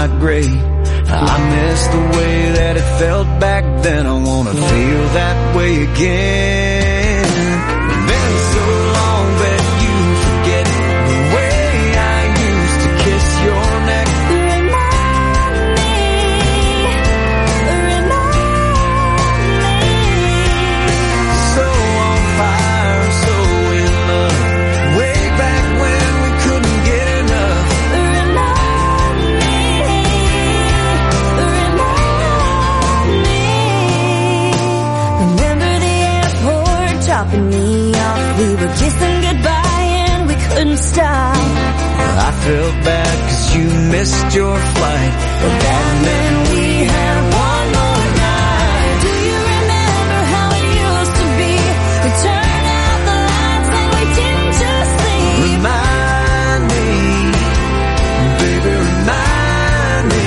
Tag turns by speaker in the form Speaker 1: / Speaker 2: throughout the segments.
Speaker 1: not great. I miss the way that it felt back then. I wanna feel that way again. It's been so long that you forget the way I used to kiss your neck. So on fire, so in love, way back when we couldn't get enough.
Speaker 2: Dropping me off, we were kissing goodbye and we couldn't stop.
Speaker 1: I felt bad 'cause you missed your flight, but that meant we had one more night.
Speaker 2: Do you remember how it used to be? We turned out the lights and we didn't just leave.
Speaker 1: Remind me, baby, remind me.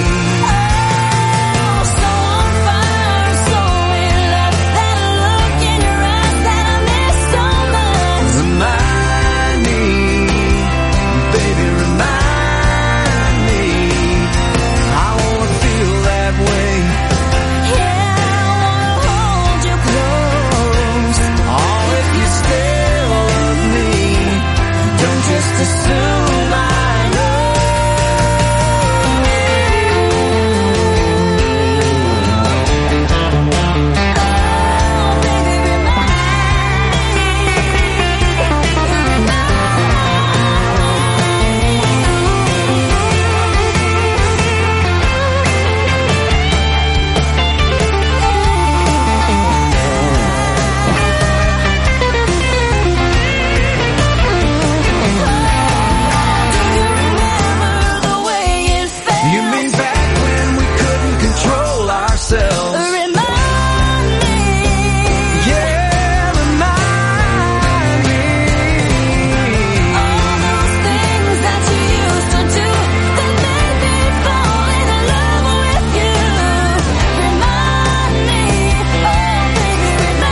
Speaker 2: Oh, so on fire, so in love, that look in your eyes that I miss so much.
Speaker 1: Remind me, baby, remind me. I wanna feel that way.
Speaker 2: Yeah, I wanna hold you close.
Speaker 1: Oh, if you still love me, don't just assume I know. You mean back when we couldn't control ourselves?
Speaker 2: Remind me.
Speaker 1: Yeah, remind me.
Speaker 2: All those things that you used to do that made me fall in love with you. Remind me, oh baby,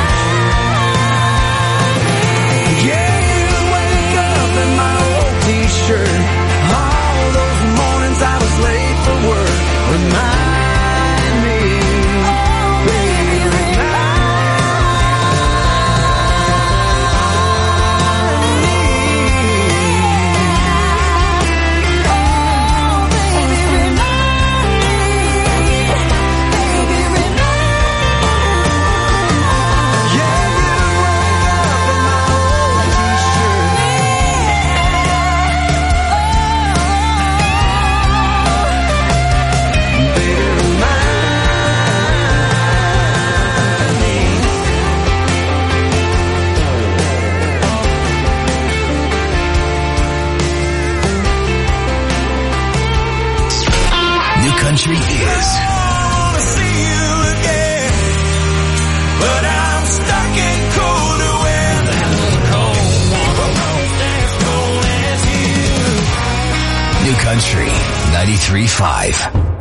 Speaker 2: remind me.
Speaker 1: Yeah, you wake up in my old t-shirt. All those mornings I was late for work. Remind me, baby,
Speaker 3: New Country is
Speaker 1: see you again, but I'm stuck in colder weather. Almost as cold as you.
Speaker 3: New Country 93.5.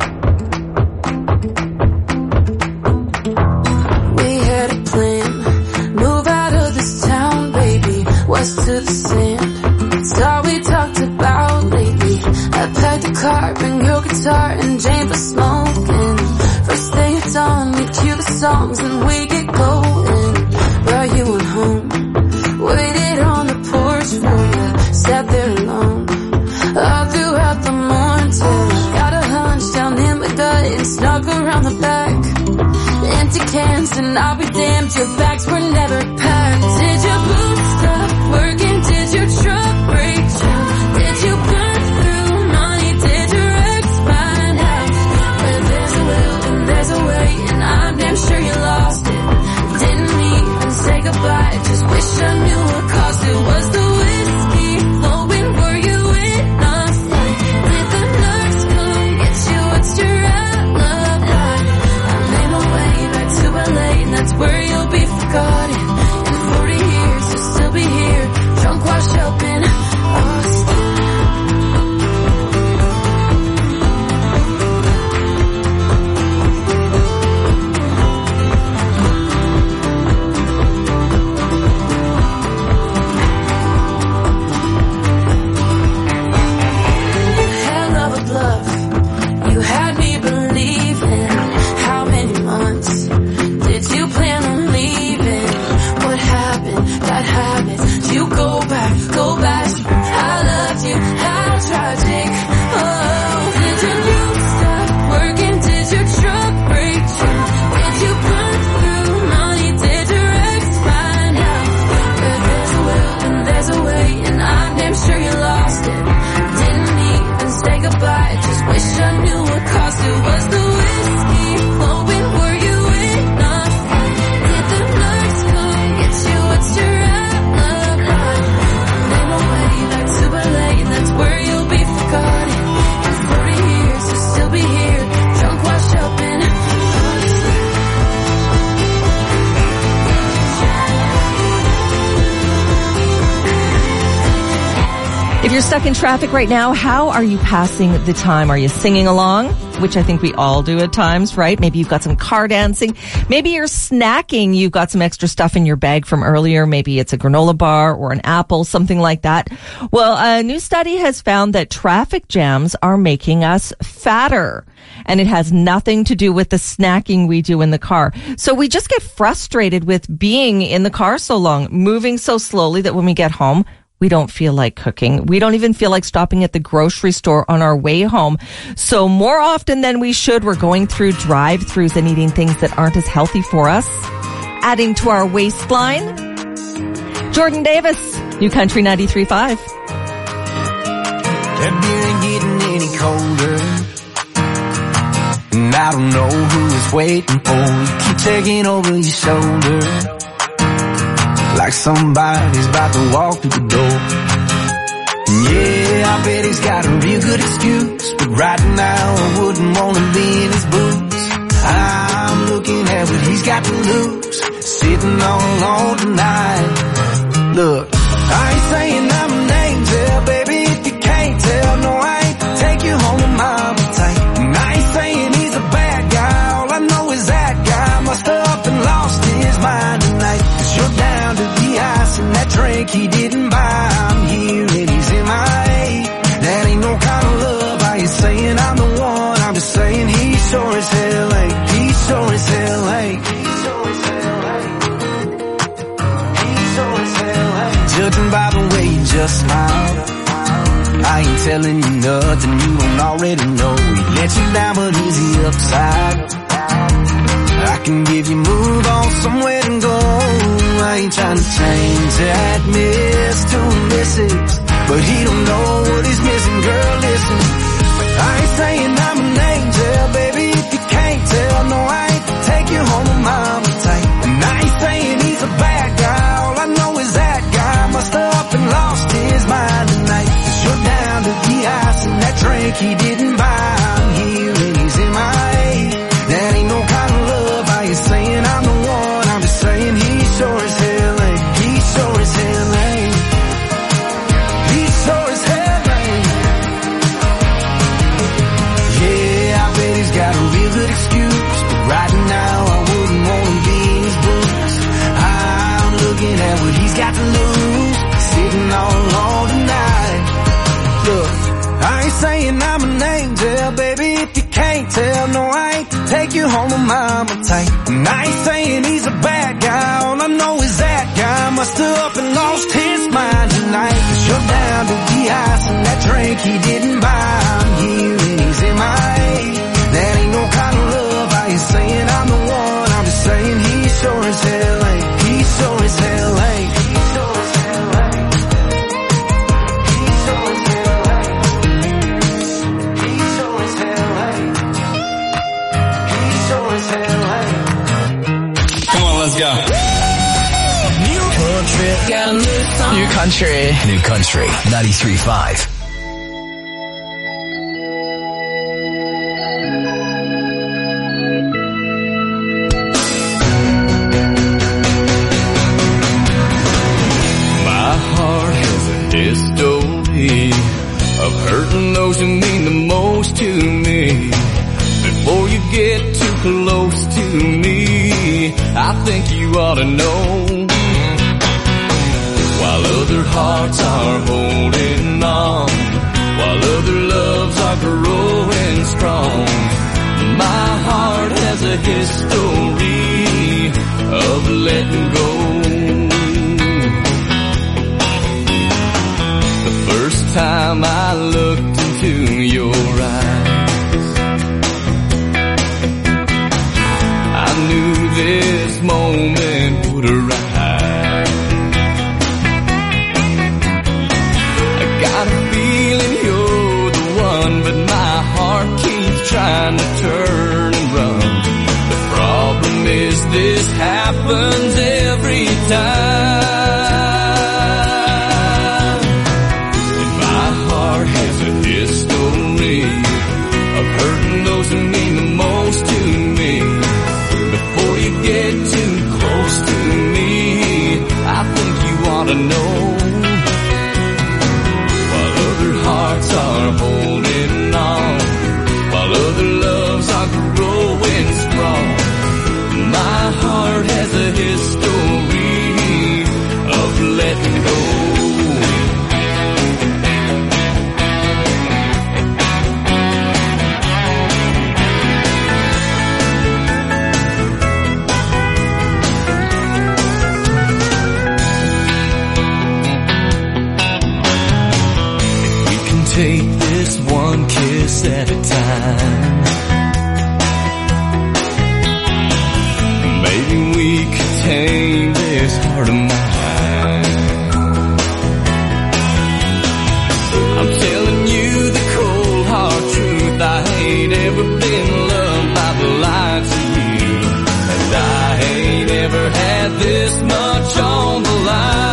Speaker 4: We had a plan, move out of this town, baby, west to the sand. It's all we talked about lately. I packed a car, bring your guitar, and Jane for smoking. First thing at dawn, we cue the songs and we get going. Brought you on home, waited on the porch for you, sat there alone all throughout the morning till I got a hunch down in my gut and snuck around the back. Empty cans and I'll be damned, your bags were never packed. Did your boots stop working? Did your truck break down? Did you burn through money? Did your ex find out? Well, there's a will and there's a way, and I'm damn sure you lost it. Didn't even say goodbye, just wish I knew what caused it. Was the whiskey flowing? Were you in a fight? Did the nurse come get you? What's your alibi? I made my way back to LA, and that's where you'll be forgotten. In 40 years, you'll
Speaker 5: stuck in traffic right now, how are you passing the time? Are you singing along? Which I think we all do at times, right? Maybe you've got some car dancing. Maybe you're snacking. You've got some extra stuff in your bag from earlier. Maybe it's a granola bar or an apple, something like that. Well, a new study has found that traffic jams are making us fatter. And it has nothing to do with the snacking we do in the car. So we just get frustrated with being in the car so long, moving so slowly that when we get home, we don't feel like cooking. We don't even feel like stopping at the grocery store on our way home. So more often than we should, we're going through drive-thrus and eating things that aren't as healthy for us, adding to our waistline. Jordan Davis, New Country 93.5.
Speaker 1: That beer ain't getting any colder, and I don't know who is waiting for you. Keep taking over your shoulder, like somebody's about to walk through the door. Yeah, I bet he's got a real good excuse, but right now I wouldn't want to be in his boots. I'm looking at what he's got to lose, sitting all alone tonight. Look, I ain't saying I'm an angel, baby, if you can't tell. No, I ain't take you home with mama tight. And I ain't saying he's a bad guy, all I know is that guy must have up and lost his mind tonight. 'Cause you're down to the ice and that drink he didn't buy. I'm here and he's in my way. That ain't no kind of love. I ain't saying I'm the one, I'm just saying he sure as hell ain't. He sure as hell ain't. He sure as hell ain't. He sure as hell ain't. Judging by the way you just smiled, I ain't telling you nothing you don't already know. He let you down, but is he upside? I can give you move on somewhere to go. I ain't trying to change that miss to a missus, but he don't know what he's missing. Girl, listen, I ain't saying I'm an angel, baby, if you can't tell. No, I ain't take you home with mama tight. And I ain't saying he's a bad guy, all I know is that guy must have up and lost his mind tonight. 'Cause you're down to the ice and that drink he didn't buy. I'm here and he's in my way. That ain't no kind of love. I ain't saying I'm the one, I'm just saying he sure as hell ain't. He sure as hell ain't. He sure as hell ain't. Yeah, I bet he's got a real good excuse, but right now I wouldn't want to be in his boots. I'm looking at what he's got to lose, sitting all alone tonight. Look, I ain't saying I'm an angel, baby, if you can't tell. No, I ain't take you home with mama tight. And I ain't saying he's a bad guy, all I know is that guy must have up and lost his mind tonight. 'Cause you're down to the ice and that drink he didn't buy. I'm here and he's in my way. That ain't no kind of love. I ain't saying I'm the one, I'm just saying he sure as hell ain't. He sure as hell ain't. He sure as hell ain't. He sure as hell ain't. He sure as hell ain't. He sure as hell ain't.
Speaker 6: Come on, let's go.
Speaker 1: New country, got a new song.
Speaker 6: New Country.
Speaker 3: New Country 93.5.
Speaker 7: My heart has a history of hurting those who mean the most to me. Before you get too close to me, I think you ought to know. While other hearts are holding on, while other loves are growing strong, my heart has a history of letting go. The first time I looked into your eyes, I knew this moment would arrive. I got a feeling you're the one, but my heart keeps trying to turn and run. The frost kiss at a time. Maybe we could tame this heart of mine. I'm telling you the cold hard truth, I ain't ever been loved by the likes of you, and I ain't ever had this much on the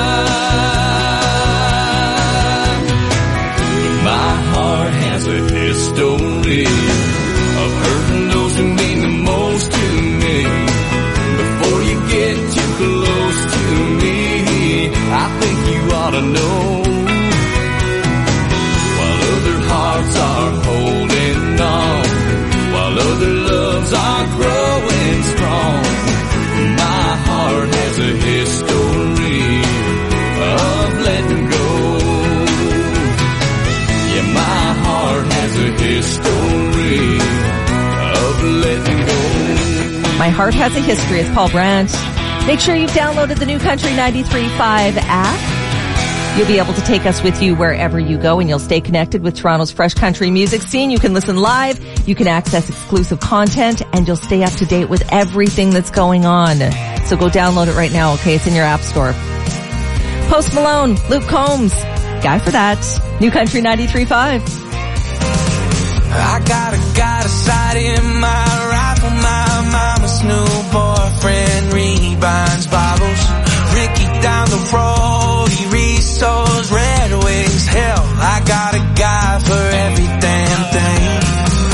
Speaker 7: line. My heart has a history of hurting those who mean the most to me. Before you get too close to me, I think you ought to know. While other hearts are holding on, while other loves are growing strong, my heart has a history of letting go. Yeah, my heart has a history of letting go.
Speaker 5: My Heart Has a History. It's Paul Brandt. Make sure you've downloaded the New Country 93.5 app. You'll be able to take us with you wherever you go, and you'll stay connected with Toronto's fresh country music scene. You can listen live, you can access exclusive content, and you'll stay up to date with everything that's going on. So go download it right now, okay? It's in your app store. Post Malone, Luke Combs, Guy for That. New Country 93.5.
Speaker 1: I got a sight in my rifle, my mama's new boyfriend rebinds bottles. Ricky down the road, he restores Red Wings. Hell, I got a guy for every damn thing. Oh,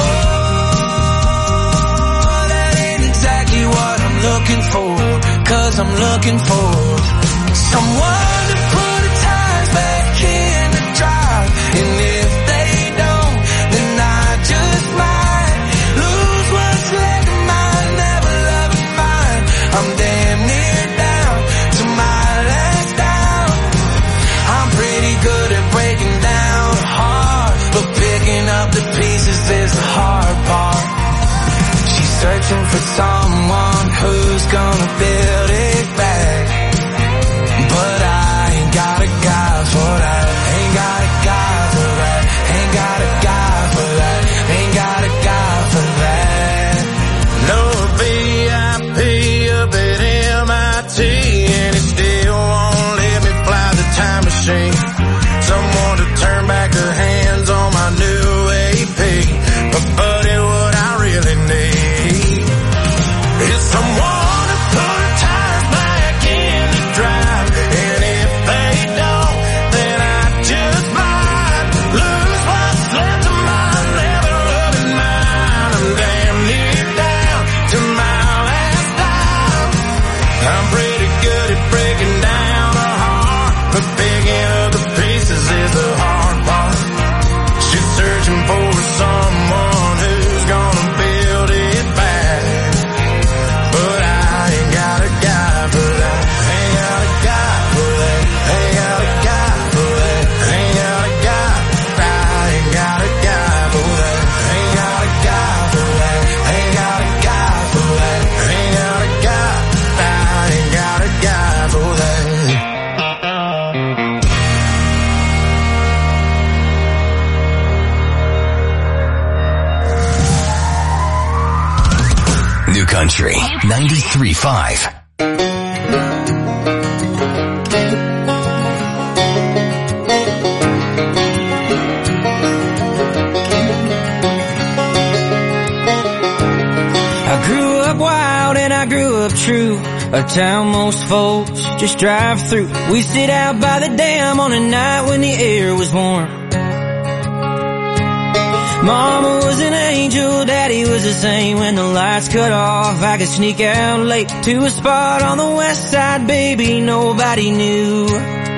Speaker 1: that ain't exactly what I'm looking for, 'cause I'm looking for someone to put the tires back in the drive. And if they don't, then I just might lose what's left of mine, never loving mine. I'm damn near down to my last down. I'm pretty good at breaking down a heart, but picking up the pieces is the hard part. She's searching for someone who's gonna build it back, but I ain't got a guy for that. Ain't got a guy for that. Ain't got a guy for that. Ain't got a guy for that. No VIP up at MIT, and it still won't let me fly the time machine. Someone to turn back the hands on my new AP. But buddy, what I really need is someone to put the tires back in the drive. And if they don't, then I just might lose what's left of my never loving mine. I'm damn near down to my last dime. I'm pretty good at breaking down a heart, but picking up the pieces is the hard part. She's searching for someone who's gonna build it back, but I ain't got a guy for that. Ain't got a guy for that. Ain't got a guy for that. Ain't got a guy. I ain't got a guy for that. Ain't got a guy for that. Ain't got a guy for that. Ain't got a guy. I ain't got a guy for that.
Speaker 3: New Country 93.5.
Speaker 8: I grew up wild and I grew up true. A town most folks just drive through. We sit out by the dam on a night when the air was warm. Mama was an angel, Daddy was the same. When the lights cut off, I could sneak out late to a spot on the west side, baby, nobody knew.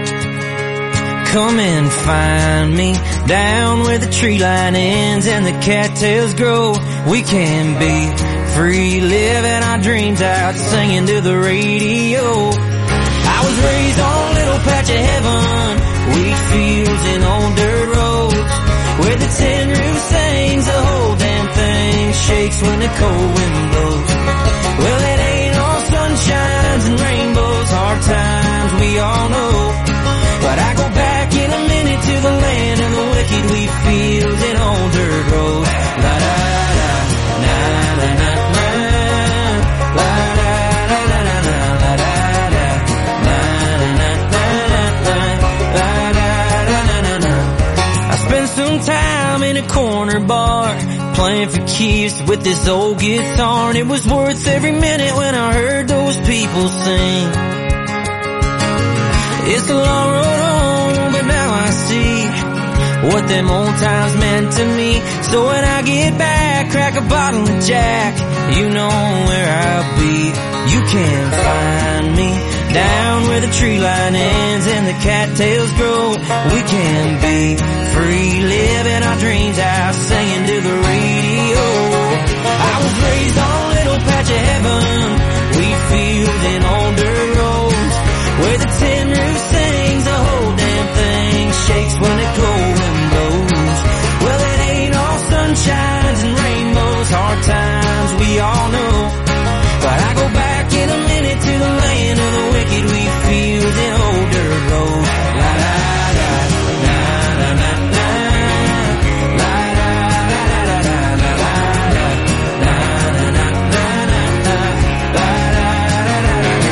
Speaker 8: Come and find me down where the tree line ends and the cattails grow. We can be free, living our dreams out, singing to the radio. I was raised on a little patch of heaven, wheat fields and old dirt roads, where the tin roof sings, the whole damn thing shakes when the cold wind blows. Well, it ain't all sunshines and rainbows, hard times we all know. But I go back in a minute to the land of the wicked wheat fields and old dirt road. La da da, na na na na. La da da da da da, la da da, na na na na na. La da da da da da. I spent some time in a corner bar playing for keeps with this old guitar, and it was worth every minute when I heard those people sing. It's a long road home, but now I see what them old times meant to me. So when I get back, crack a bottle of Jack, you know where I'll be. You can find me down where the tree line ends and the cattails grow. We can be free, living our dreams out, singing to the radio. I was raised on a little patch of heaven, wheat fields and old dirt roads, where the tin roof sings, the whole damn thing shakes when the cold wind blows. Well, it ain't all sunshines and rainbows, hard times we all know. But I go back in a minute to the land of the wicked wheat fields and old dirt roads. La da da, na na na na. La da da da da da da da. Na na na na na na. La da da da da da.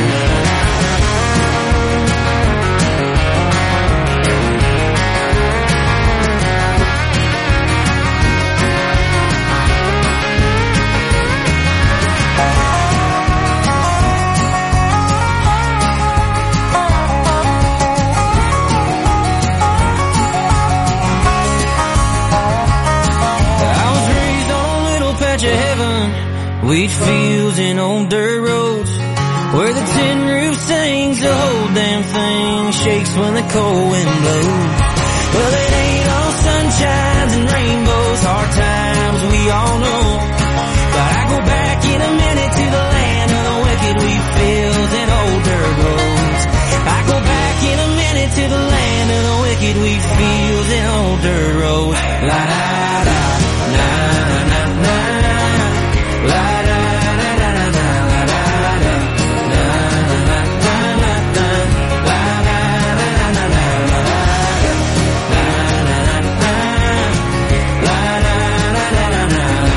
Speaker 8: Wheat fields and old dirt roads, where the tin roof sings, the whole damn thing shakes when the cold wind blows. Well, it ain't all sunshines and rainbows, hard times we all know. But I go back in a minute to the land of the wicked wheat fields and old dirt roads. I go back in a minute to the land of the wicked wheat fields and old dirt roads. La da da, na na na na. La da da da da da, la da da, na na na na na, la da da da da da, la da da, na na na na, la da da da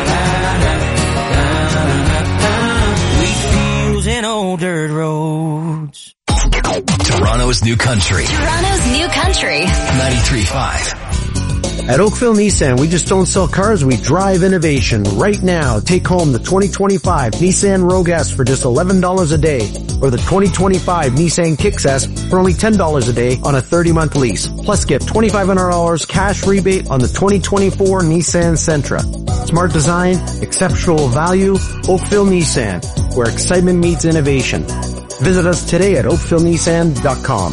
Speaker 8: da da, la da, wheat fields and old dirt roads.
Speaker 3: Toronto's New Country.
Speaker 2: Toronto's New Country.
Speaker 3: 93.5.
Speaker 9: At Oakville Nissan, we just don't sell cars, we drive innovation. Right now, take home the 2025 Nissan Rogue S for just $11 a day, or the 2025 Nissan Kicks S for only $10 a day on a 30-month lease. Plus get $2,500 cash rebate on the 2024 Nissan Sentra. Smart design, exceptional value, Oakville Nissan, where excitement meets innovation. Visit us today at oakvillenissan.com.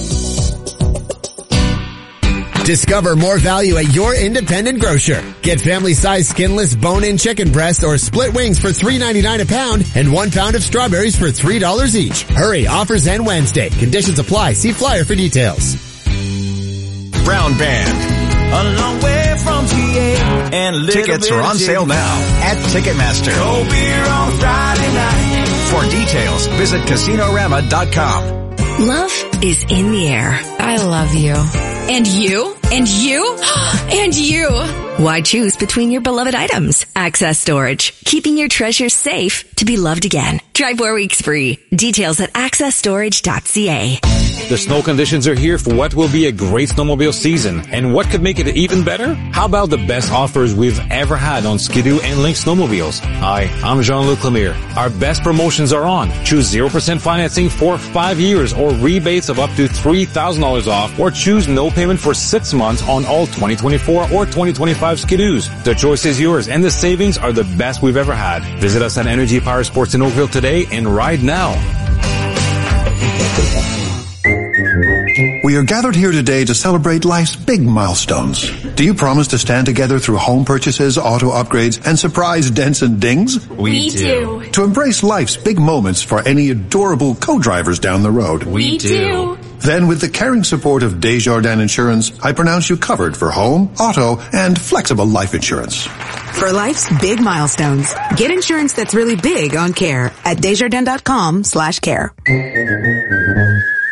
Speaker 10: Discover more value at your independent grocer. Get family-sized skinless bone-in chicken breast or split wings for $3.99 a pound and 1 pound of strawberries for $3 each. Hurry, offers end Wednesday. Conditions apply. See flyer for details.
Speaker 3: Brown Band.
Speaker 1: A long way from GA and a little
Speaker 3: Tickets
Speaker 1: bit
Speaker 3: are
Speaker 1: of
Speaker 3: on
Speaker 1: gin.
Speaker 3: sale now at Ticketmaster.
Speaker 1: Cold beer on Friday night.
Speaker 3: For details, visit casinorama.com.
Speaker 11: Love is in the air. I love you. And you? And you? And you? Why choose between your beloved items? Access Storage. Keeping your treasures safe to be loved again. Try 4 weeks free. Details at accessstorage.ca.
Speaker 6: The snow conditions are here for what will be a great snowmobile season. And what could make it even better? How about the best offers we've ever had on Ski-Doo and Lynx snowmobiles? Hi, I'm Jean-Luc Lemire. Our best promotions are on. Choose 0% financing for 5 years or rebates of up to $3,000 off, or choose no payment for 6 months on all 2024 or 2025 Ski-Doos. The choice is yours and the savings are the best we've ever had. Visit us at Energy Power Sports in Oakville today and ride now.
Speaker 12: We are gathered here today to celebrate life's big milestones. Do you promise to stand together through home purchases, auto upgrades, and surprise dents and dings?
Speaker 2: We do.
Speaker 12: To embrace life's big moments for any adorable co-drivers down the road?
Speaker 2: We do.
Speaker 12: Then with the caring support of Desjardins Insurance, I pronounce you covered for home, auto, and flexible life insurance.
Speaker 13: For life's big milestones, get insurance that's really big on care at Desjardins.com/care.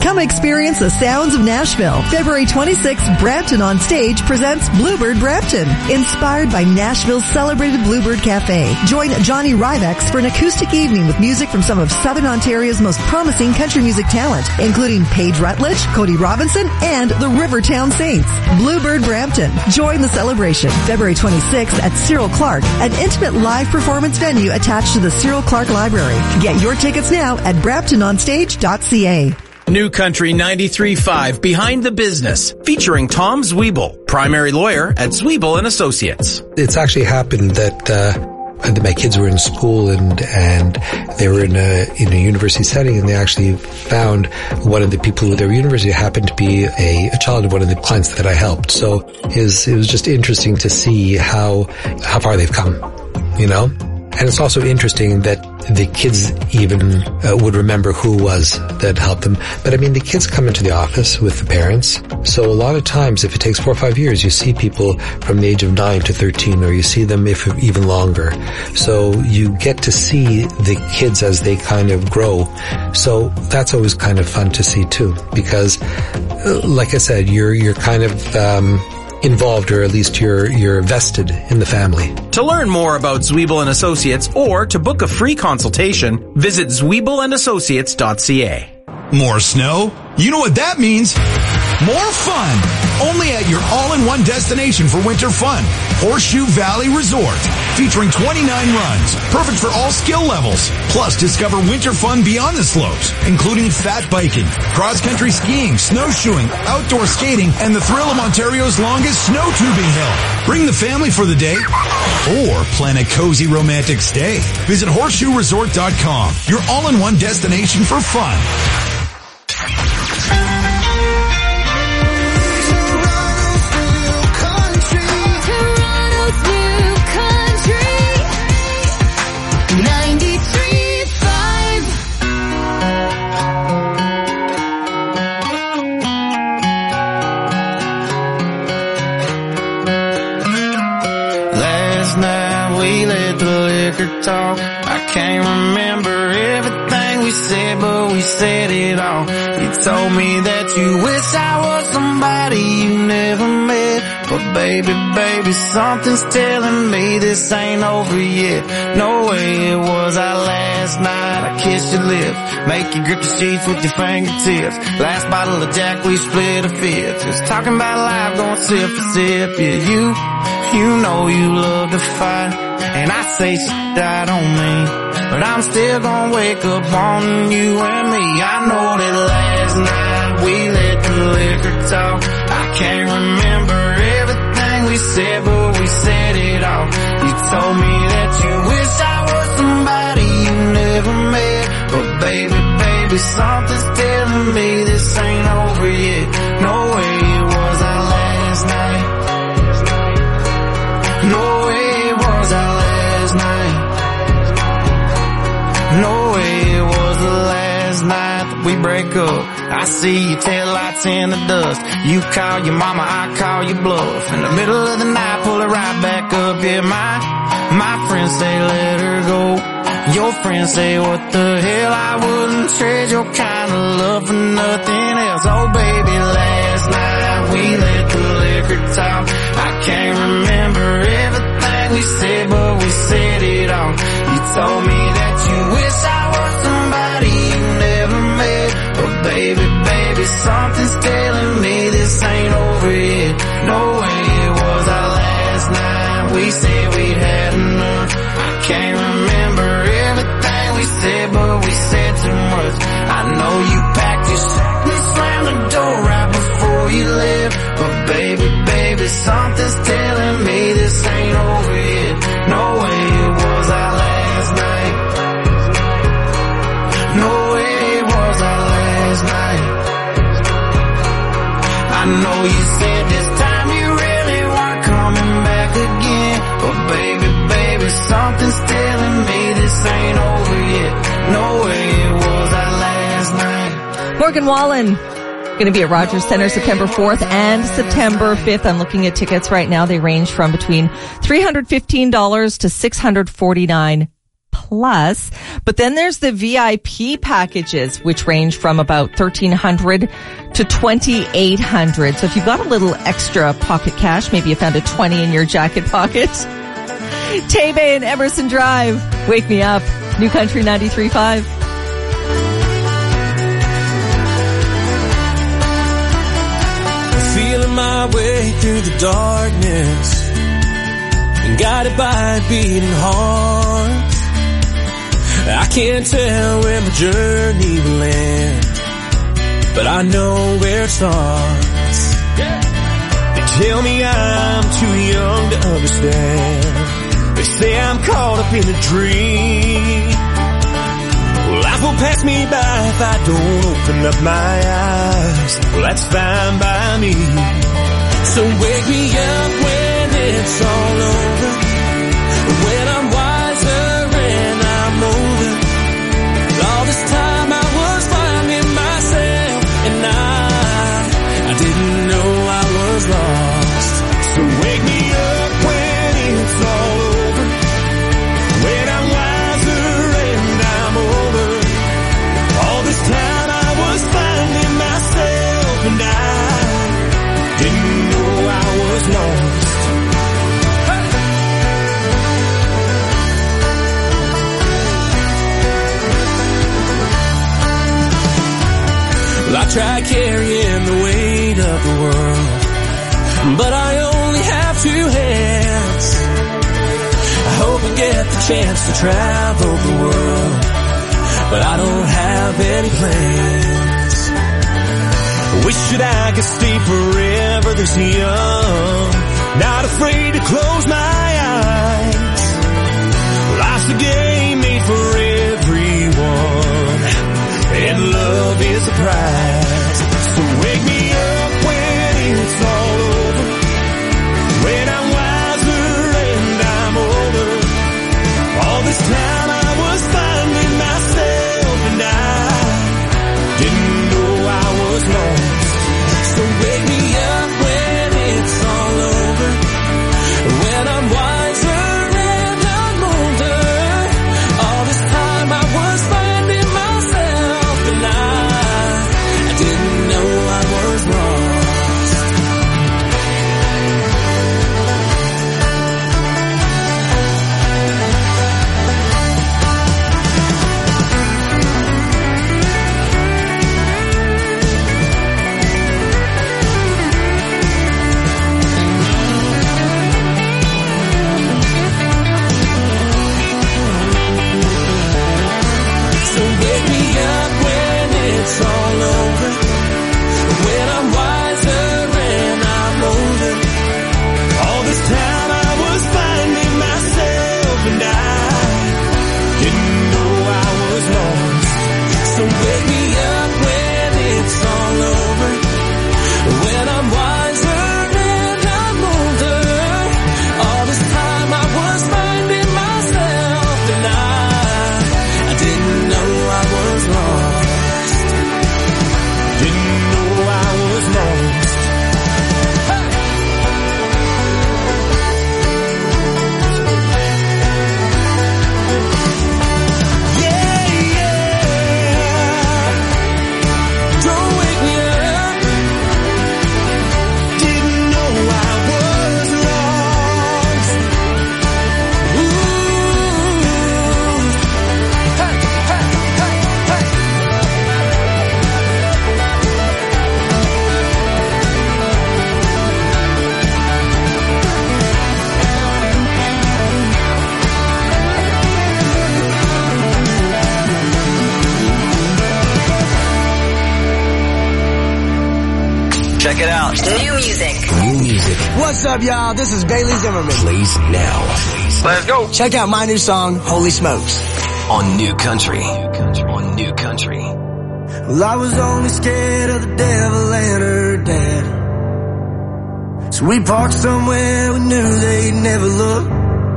Speaker 14: Come experience the sounds of Nashville. February 26th, Brampton on Stage presents Bluebird Brampton, inspired by Nashville's celebrated Bluebird Cafe. Join Johnny Rybex for an acoustic evening with music from some of Southern Ontario's most promising country music talent, including Paige Rutledge, Cody Robinson, and the Rivertown Saints. Bluebird Brampton. Join the celebration. February 26th at Cyril Clark, an intimate live performance venue attached to the Cyril Clark Library. Get your tickets now at bramptononstage.ca.
Speaker 15: New Country 93.5 Behind the Business, featuring Tom Zwiebel, primary lawyer at Zwiebel and Associates.
Speaker 16: It's actually happened that my kids were in school and they were in a university setting, and they actually found one of the people at their university happened to be a child of one of the clients that I helped. So it was just interesting to see how far they've come, you know? And it's also interesting that the kids even would remember who it was that helped them. But I mean, the kids come into the office with the parents. So a lot of times, if it takes 4 or 5 years, you see people from the age of 9 to 13, or you see them if even longer. So you get to see the kids as they kind of grow. So that's always kind of fun to see too, because like I said, you're kind of, involved, or at least you're vested in the family.
Speaker 15: To learn more about Zwiebel and Associates or to book a free consultation, visit zwiebelandassociates.ca.
Speaker 17: More snow? You know what that means. More fun. Only at your all-in-one destination for winter fun. Horseshoe Valley Resort. Featuring 29 runs. Perfect for all skill levels. Plus, discover winter fun beyond the slopes, including fat biking, cross-country skiing, snowshoeing, outdoor skating, and the thrill of Ontario's longest snow tubing hill. Bring the family for the day or plan a cozy romantic stay. Visit horseshoeresort.com. Your all-in-one destination for fun.
Speaker 8: Talk. I can't remember everything we said, but we said it all. You told me that you wish I was somebody you never met. But baby, something's telling me this ain't over yet. No way it was our last night. I kissed your lips, make you grip the sheets with your fingertips. Last bottle of Jack, we split a fifth. Just talking about life, going sip for sip. Yeah, you know you love to fight. And I say shit I don't mean, but I'm still gonna wake up on you and me. I know that last night we let the liquor talk. I can't remember everything we said, but we said it all. You told me that you wish I was somebody you never met. But baby, something's telling me this ain't over yet. No way it was our last night. No way it was our last night. No way it was the last night that we break up. I see your taillights in the dust. You call your mama, I call your bluff. In the middle of the night, pull it right back up. Yeah, my friends say let her go. Your friends say what the hell, I wouldn't trade your kind of love for nothing else. Oh baby, last night we let the liquor talk. I can't remember everything we said, but we said it all. You told me that you wish I was somebody you never met. But baby, something's telling me this ain't over yet. No way it was our last night. We said we'd had enough. I can't remember everything we said, but we said too much. I know you packed your shit and slammed the door right before you left. But baby, something's telling me this ain't over yet. No way it was our last night. No way it was our last night. I know you said this time you really weren't coming back again. But baby, something's telling me this ain't over yet. No way it was our last night.
Speaker 5: Morgan Wallen going to be at Rogers Centre September 4th and September 5th. I'm looking at tickets right now. They range from between $315 to $649 plus. But then there's the VIP packages, which range from about $1,300 to $2,800. So if you've got a little extra pocket cash, maybe you found a 20 in your jacket pocket. Tay-Bay and Emerson Drive. Wake me up. New Country 93.5.
Speaker 7: Feeling my way through the darkness, guided by a beating heart. I can't tell where my journey will end, but I know where it starts. They tell me I'm too young to understand. They say I'm caught up in a dream. Life will pass me by if I don't open up my eyes. Well, that's fine by me. So wake me up when it's all over, when I'm wiser and I'm older. All this time I was finding myself, and I didn't know I was lost. So wake me up when it's all over, when I'm wiser and I'm older. All this time I was finding myself, and I didn't know I was lost. Well, I tried carrying the weight of the world, but I only have two hands. I hope I get the chance to travel the world, but I don't have any plans. Wish that I could stay forever this young, not afraid to close my eyes. Life's a game made for everyone, and love is the prize. So wake me up when it's all over, when I'm wiser and I'm older. All this time I was finding myself, and I didn't know I was lost. So wake me up when it's all over, when I'm wiser and I'm older. All this time I was finding myself, and I didn't know I was lost. So wake me up when it's all over, when I'm wiser and I'm older. All this time I was finding myself, and I didn't know I was lost. So wake me up when it's all over, when I'm wiser and I'm older. All this time I was finding myself, and I didn't know I was lost. Didn't know I was lost. Yeah, yeah. Don't wake me up. Didn't know I was lost. Ooh. Hey, hey, hey, hey.
Speaker 3: Check it out.
Speaker 11: New music.
Speaker 3: New music
Speaker 18: What's up, y'all? This is Bailey Zimmerman.
Speaker 3: plays now
Speaker 18: Let's go. Check out my new song, Holy Smokes.
Speaker 3: on New Country. On New Country.
Speaker 1: Well, I was only scared of the devil and her dad, so we parked somewhere we knew they'd never look.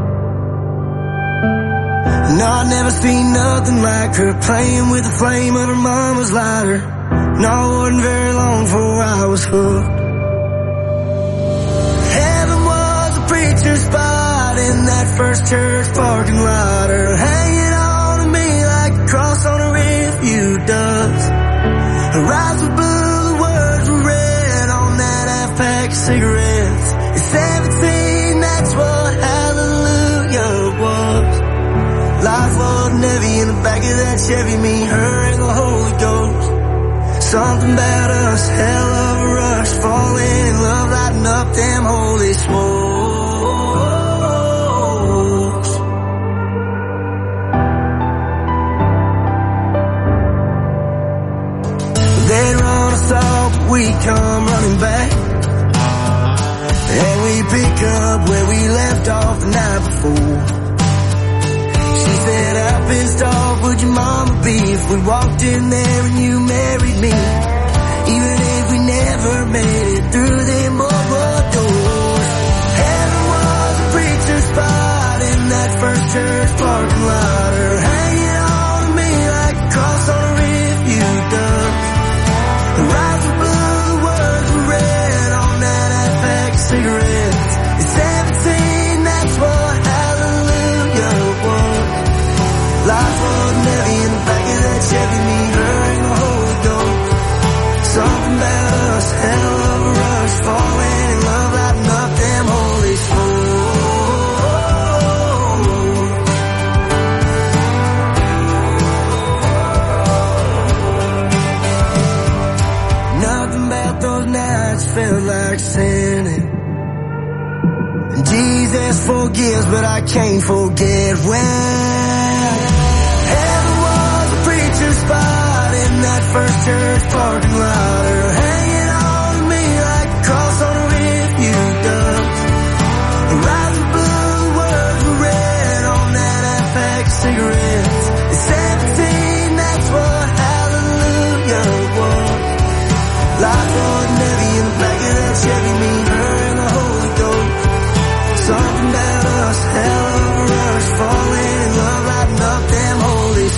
Speaker 1: No, I'd never seen nothing like her playing with the flame of her mama's lighter. No, it wasn't very long before I was hooked. Heaven was a preacher's spot in that first church parking lot, or hanging Chevy, me, her, and the Holy Ghost. Something about us, hell of a rush, falling in love, lighting up them holy smokes. They run us off, but we come running back, and we pick up where we left off the night before. She said, how pissed off would your mama be if we walked in there and you married me? Even if we never made it through them bubble doors. Heaven was a preacher's spot in that first church parking lot, or hanging on to me like a cross on a refuse dump. The eyes were blue, the words were red on that pack of cigarettes. At 17, that's what hallelujah was. Life wasn't heavy in the back of that Chevy, me, her, and the Holy Ghost. Something about us, hell of a rush, falling in love, lighting up them holy souls. Nothing about those nights felt like sinning. And Jesus forgives, but I can't forget when heaven was a preacher's spot in that first church parking lot, or hanging on to me like a cross on a refuse dump. The eyes were blue, the words were red on that pack of cigarettes. At 17, that's what hallelujah was. Life wasn't heavy in the back of that Chevy, me, her, and the Holy Ghost. Something about us, hell of a rush, falling in love, lighting up them holy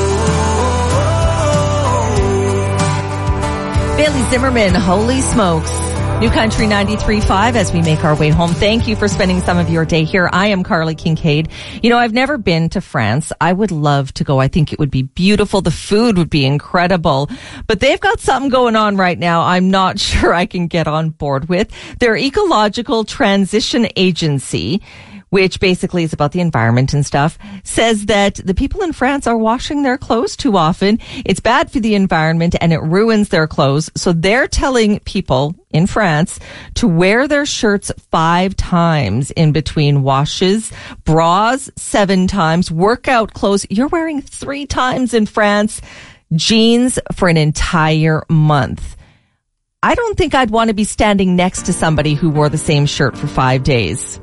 Speaker 1: souls.
Speaker 5: Bailey Zimmerman, Holy Smokes. New Country 93.5 as we make our way home. Thank you for spending some of your day here. I am Carly Kincaid. You know, I've never been to France. I would love to go. I think it would be beautiful. The food would be incredible. But they've got something going on right now I'm not sure I can get on board with. Their Ecological Transition Agency, which basically is about the environment and stuff, says that the people in France are washing their clothes too often. It's bad for the environment and it ruins their clothes. So they're telling people in France to wear their shirts 5 times in between washes, bras 7 times, workout clothes you're wearing 3 times in France, jeans for an entire month. I don't think I'd want to be standing next to somebody who wore the same shirt for 5 days.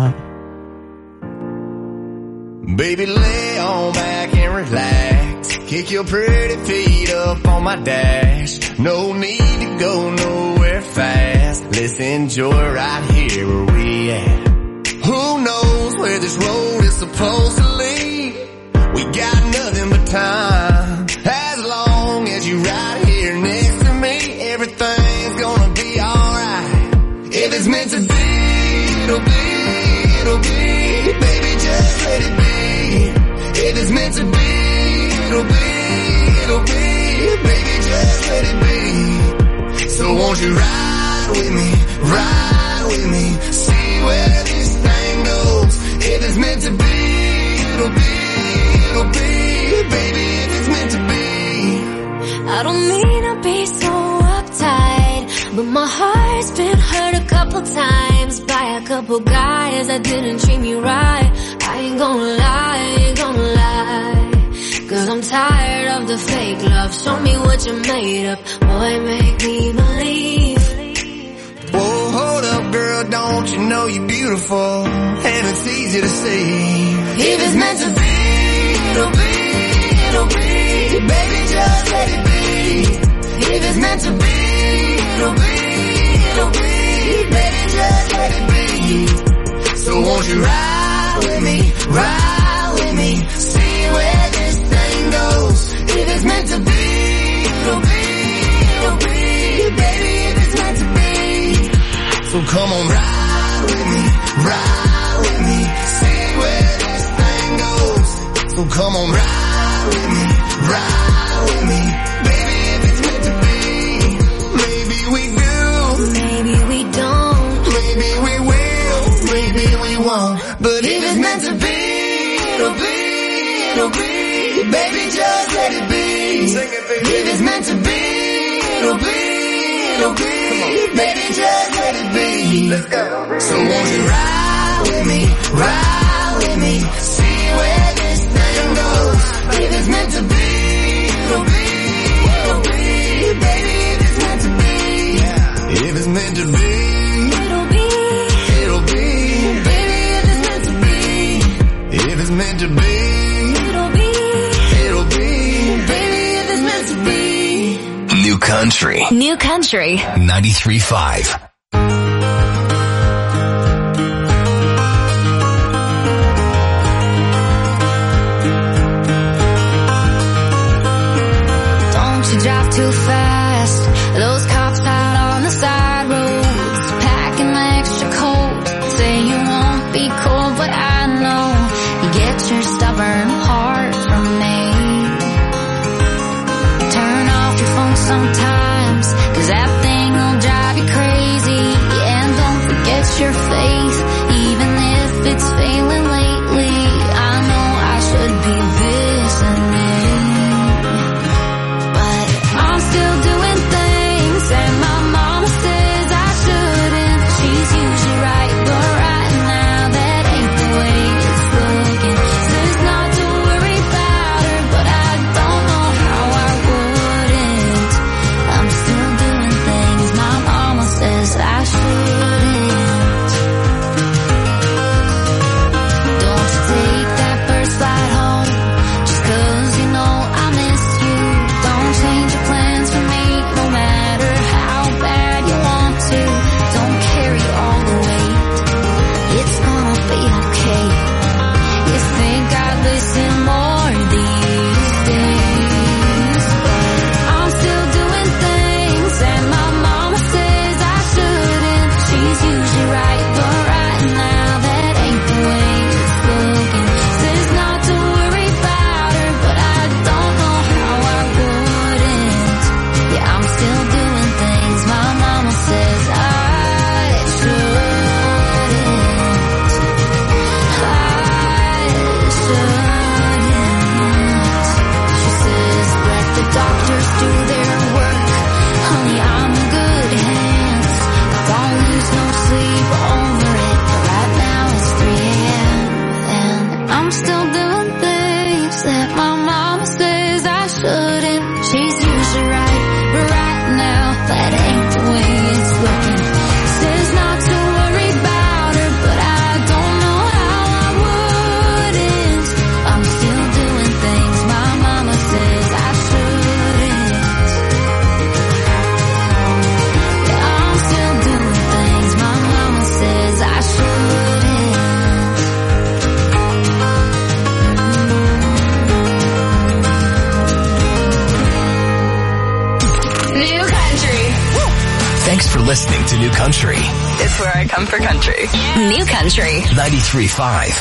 Speaker 7: Baby, lay on back and relax. Kick your pretty feet up on my dash. No need to go nowhere fast. Let's enjoy right here where we at. Who knows where this road is supposed to lead? We got nothing but time. As long as you right here next to me, everything's gonna be alright. If it's meant to be, it'll be, it'll be. Baby, just let it be. If it's meant to be, it'll be, it'll be. Baby, just let it be. So won't you ride with me, see where this thing goes. If it's meant to be, it'll be, it'll be. Baby, if it's meant to be.
Speaker 2: I don't mean to be so uptight, but my heart's been hurt a couple times by a couple guys that didn't treat me right. I ain't gonna lie, cause I'm tired of the fake love. Show me what you made up, boy, make me believe.
Speaker 7: Whoa, hold up, girl, don't you know you're beautiful, and it's easy to see. If it's meant to be, it'll be, it'll be. Baby, just let it be. If it's meant to be, it'll be, it'll be. Baby, just let it be. So won't you ride with me, see where this thing goes. If it's meant to be, it'll be, it'll be. Baby, if it's meant to be. So come on, ride with me, see where this thing goes. So come on, ride with me, baby, if it's meant to be. Maybe we do,
Speaker 2: maybe we don't,
Speaker 7: maybe we will, maybe we won't. But if it's meant to be, it'll be, it'll be.
Speaker 1: Baby, just let it be. If it's meant to be, it'll be, it'll be. Baby, just let it be. Let's go. So won't you ride with me, see where this thing goes. If it's meant to be, it'll be, it'll be. Baby, if it's meant to be, if it's meant to be, it'll be, it'll be. Baby, if it's meant to be, if it's meant to be, it'll be, it'll be. Baby, if it's meant to be.
Speaker 3: New Country.
Speaker 11: New Country.
Speaker 3: 93.5.
Speaker 2: Drive too fast. Those cops out on the side roads, packing the extra coat. Say you won't be cold, but I know you get your stubborn heart from me. Turn off your phone sometimes, 'cause that thing will drive you crazy. And don't forget your faith, even if it's failing lately. I know I should be listening. I'm still doing things and my mama says I shouldn't. She's usually right, but right now that ain't the way it's looking. Says not to worry about her, but I don't know how I wouldn't. I'm still doing things my mama says I shouldn't. Don't you take that first flight home, just 'cause you know I miss you. Don't change your plans for me, no matter how bad you want to. Don't carry all the weight, it's gonna be okay. You think I'd listen more these days, but I'm still doing things and my mama says I shouldn't. She's usually right, but right now that ain't the way it's looking. Says not to worry about her, but I don't know how I wouldn't. Yeah, I'm still doing things my mama says I shouldn't. She says let the doctors do their work. Honey, I'm in good hands. Don't lose no sleep over it, but right now it's 3 a.m. and I'm still doing things that my mama says I shouldn't. She's usually right, but right now that ain't the way it's looking. Says not to worry about her, but I don't know how I wouldn't. I'm still doing things my mama says I shouldn't. Yeah, I'm still doing things my mama says I shouldn't.
Speaker 11: New Country.
Speaker 3: Thanks for listening to New Country.
Speaker 11: It's where I come for country. New Country.
Speaker 3: 93.5.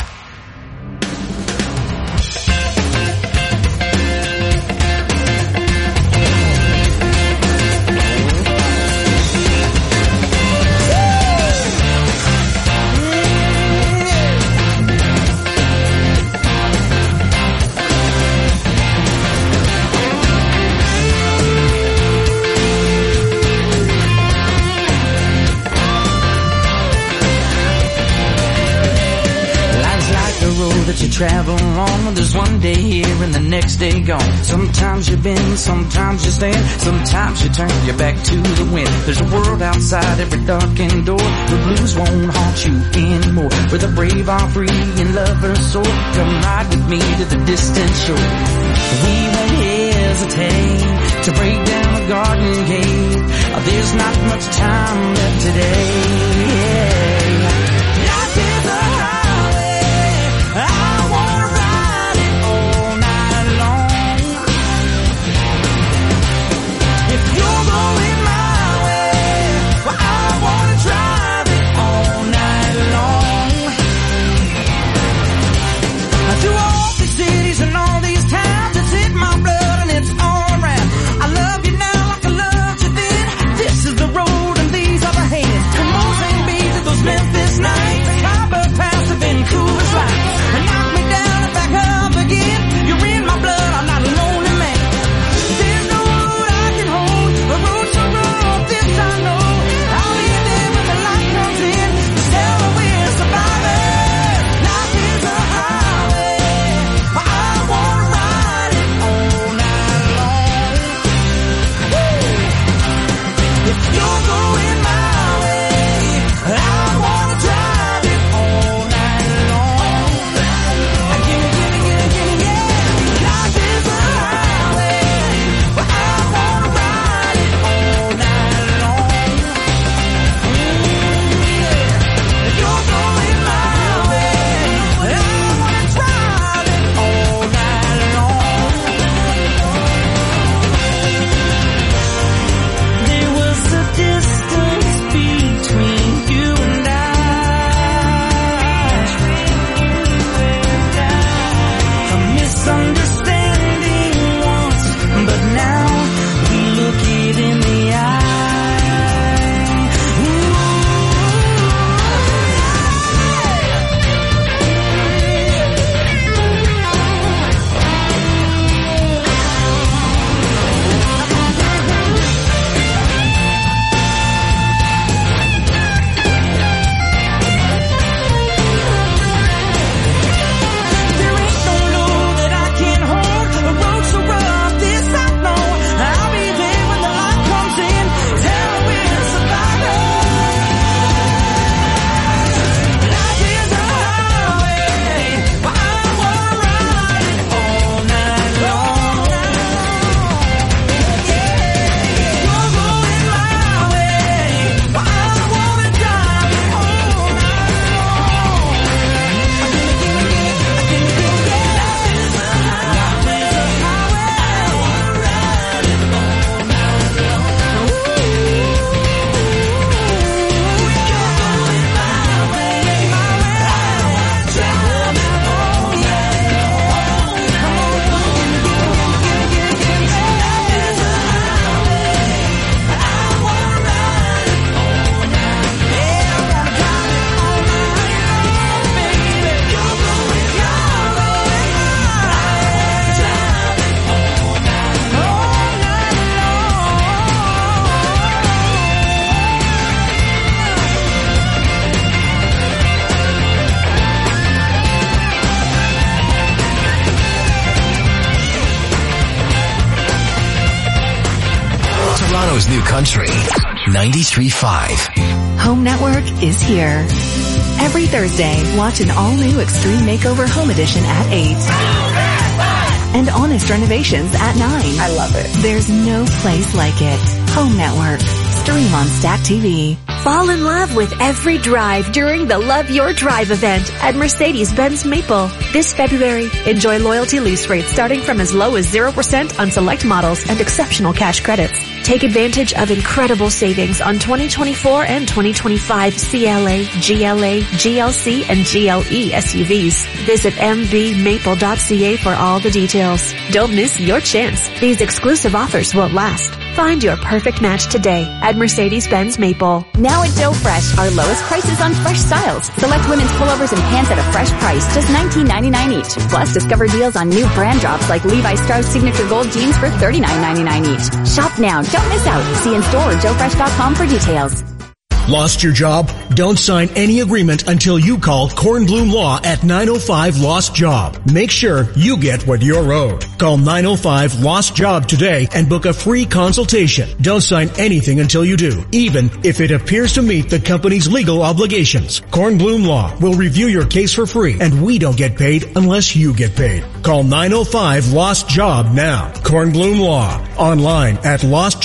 Speaker 8: That you travel on, there's one day here and the next day gone. Sometimes you bend, sometimes you stand, sometimes you turn your back to the wind. There's a world outside every darkened door, the blues won't haunt you anymore. Where the brave are free and lovers soar. Come ride with me to the distant shore. We won't hesitate to break down a garden gate. There's not much time left today. Life is a highway, I wanna ride it all night long. If you're going my way, well, I wanna drive it all night long. Through all these cities and all these towns, it's in my blood and it's all around. I love you now like I loved you then. This is the road and these are the hands. From Mozambique to those Memphis
Speaker 3: Toronto's New Country, 93.5.
Speaker 13: Home Network is here. Every Thursday, watch an all-new Extreme Makeover Home Edition at 8. And Honest Renovations at 9.
Speaker 19: I love it.
Speaker 13: There's no place like it. Home Network. Stream on Stack TV.
Speaker 20: Fall in love with every drive during the Love Your Drive event at Mercedes-Benz Maple. This February, enjoy loyalty lease rates starting from as low as 0% on select models and exceptional cash credits. Take advantage of incredible savings on 2024 and 2025 CLA, GLA, GLC, and GLE SUVs. Visit mbmaple.ca for all the details. Don't miss your chance. These exclusive offers won't last. Find your perfect match today at Mercedes-Benz Maple.
Speaker 21: Now at Joe Fresh, our lowest prices on fresh styles. Select women's pullovers and pants at a fresh price, just $19.99 each. Plus, discover deals on new brand drops like Levi Strauss Signature Gold jeans for $39.99 each. Shop now, don't miss out. See in store or joefresh.com for details.
Speaker 22: Lost your job? Don't sign any agreement until you call Kornblum Law at 905 Lost Job. Make sure you get what you're owed. Call 905 Lost Job today and book a free consultation. Don't sign anything until you do, even if it appears to meet the company's legal obligations. Kornblum Law will review your case for free, and we don't get paid unless you get paid. Call 905 Lost Job now. Kornblum Law. Online at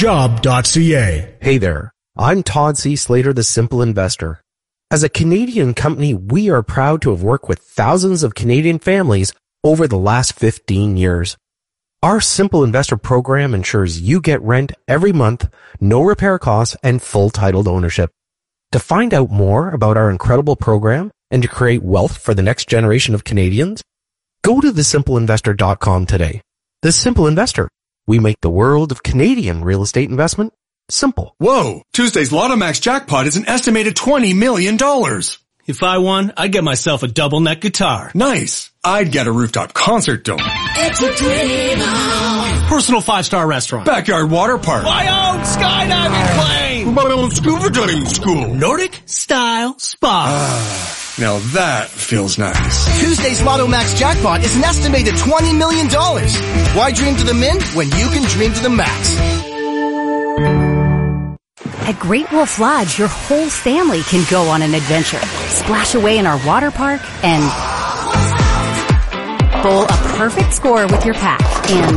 Speaker 22: lostjob.ca.
Speaker 23: Hey there. I'm Todd C. Slater, the Simple Investor. As a Canadian company, we are proud to have worked with thousands of Canadian families over the last 15 years. Our Simple Investor program ensures you get rent every month, no repair costs, and full titled ownership. To find out more about our incredible program and to create wealth for the next generation of Canadians, go to thesimpleinvestor.com today. The Simple Investor. We make the world of Canadian real estate investment simple.
Speaker 24: Whoa! Tuesday's Lotto Max jackpot is an estimated $20 million.
Speaker 25: If I won, I'd get myself a double neck guitar.
Speaker 24: Nice. I'd get a rooftop concert dome.
Speaker 25: It's a dream. Personal 5-star restaurant.
Speaker 24: Backyard water park.
Speaker 25: My own skydiving plane.
Speaker 24: Scuba diving school.
Speaker 25: Nordic style spa.
Speaker 24: Now that feels nice.
Speaker 18: Tuesday's Lotto Max jackpot is an estimated $20 million. Why dream to the min when you can dream to the max?
Speaker 21: At Great Wolf Lodge, your whole family can go on an adventure. Splash away in our water park and bowl a perfect score with your pack and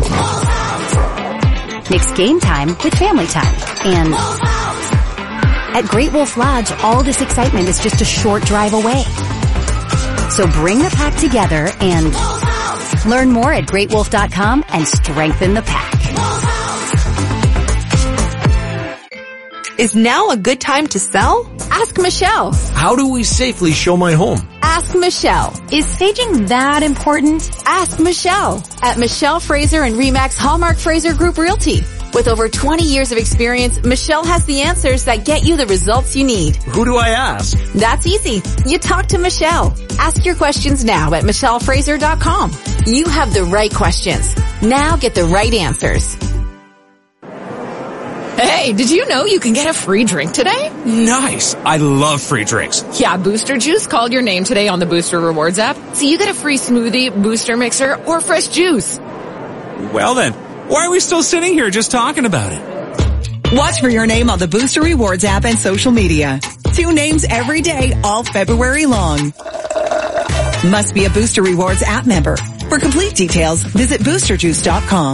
Speaker 21: mix game time with family time. And at Great Wolf Lodge, all this excitement is just a short drive away. So bring the pack together and learn more at greatwolf.com and strengthen the pack.
Speaker 26: Is now a good time to sell?
Speaker 21: Ask Michelle.
Speaker 27: How do we safely show my home?
Speaker 21: Ask Michelle. Is staging that important? Ask Michelle. At Michelle Fraser and RE/MAX Hallmark Fraser Group Realty. With over 20 years of experience, Michelle has the answers that get you the results you need.
Speaker 27: Who do I ask?
Speaker 21: That's easy. You talk to Michelle. Ask your questions now at michellefraser.com. You have the right questions. Now get the right answers.
Speaker 28: Hey, did you know you can get a free drink today?
Speaker 27: Nice. I love free drinks.
Speaker 28: Yeah, Booster Juice called your name today on the Booster Rewards app, so you get a free smoothie, booster mixer, or fresh juice.
Speaker 27: Well then, why are we still sitting here just talking about it?
Speaker 29: Watch for your name on the Booster Rewards app and social media. 2 names every day, all February long. Must be a Booster Rewards app member. For complete details, visit boosterjuice.com.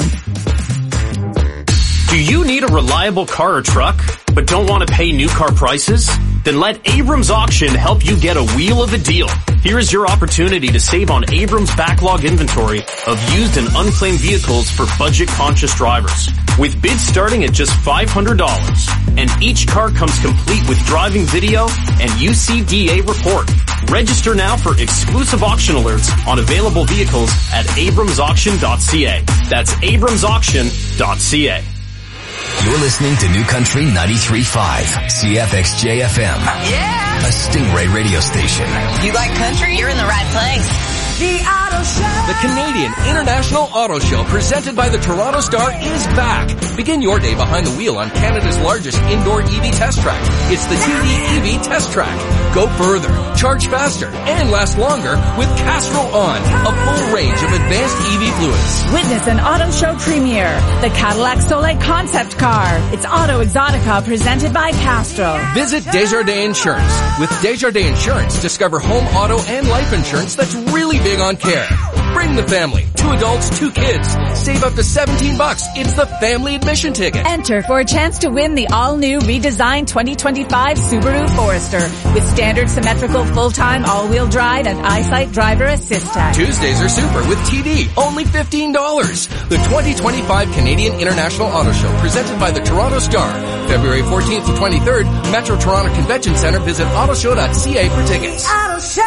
Speaker 30: Do you need a reliable car or truck, but don't want to pay new car prices? Then let Abrams Auction help you get a wheel of a deal. Here is your opportunity to save on Abrams' backlog inventory of used and unclaimed vehicles for budget-conscious drivers. With bids starting at just $500, and each car comes complete with driving video and UCDA report. Register now for exclusive auction alerts on available vehicles at abramsauction.ca. That's abramsauction.ca.
Speaker 3: You're listening to New Country 93.5, CFXJ FM.
Speaker 31: Yeah!
Speaker 3: A Stingray radio station.
Speaker 31: You like country? You're in the right place. The Auto
Speaker 4: The Canadian International Auto Show presented by the Toronto Star is back. Begin your day behind the wheel on Canada's largest indoor EV test track. It's the TD EV Test Track. Go further, charge faster, and last longer with Castrol On, a full range of advanced EV fluids.
Speaker 6: Witness an auto show premiere, the Cadillac Soleil concept car. It's Auto Exotica presented by Castrol.
Speaker 4: Visit Desjardins Insurance. With Desjardins Insurance, discover home, auto, and life insurance that's really big on care. Bring the family. 2 adults, 2 kids. Save up to $17. It's the family admission ticket.
Speaker 6: Enter for a chance to win the all-new redesigned 2025 Subaru Forester with standard symmetrical full-time all-wheel drive and EyeSight driver assist tech.
Speaker 4: Tuesdays are super with TD. Only $15. The 2025 Canadian International Auto Show presented by the Toronto Star. February 14th to 23rd, Metro Toronto Convention Center. Visit autoshow.ca for tickets.
Speaker 2: Auto Show.